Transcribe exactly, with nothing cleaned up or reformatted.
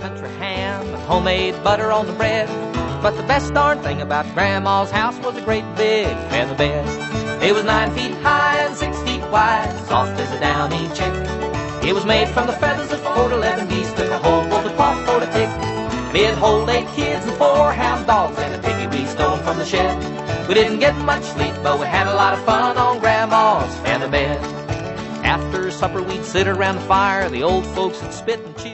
country ham and homemade butter on the bread. But the best darn thing about Grandma's house was a great big feather bed. It was nine feet high and six feet wide, soft as a downy chick. It was made from the feathers of four to eleven geese, took a whole bolt of cloth for to tick. And it'd hold eight kids and four hound dogs and a piggy we stole from the shed. We didn't get much sleep, but we had a lot of fun on Grandma's feather bed. After supper we'd sit around the fire, the old folks would spit and chew.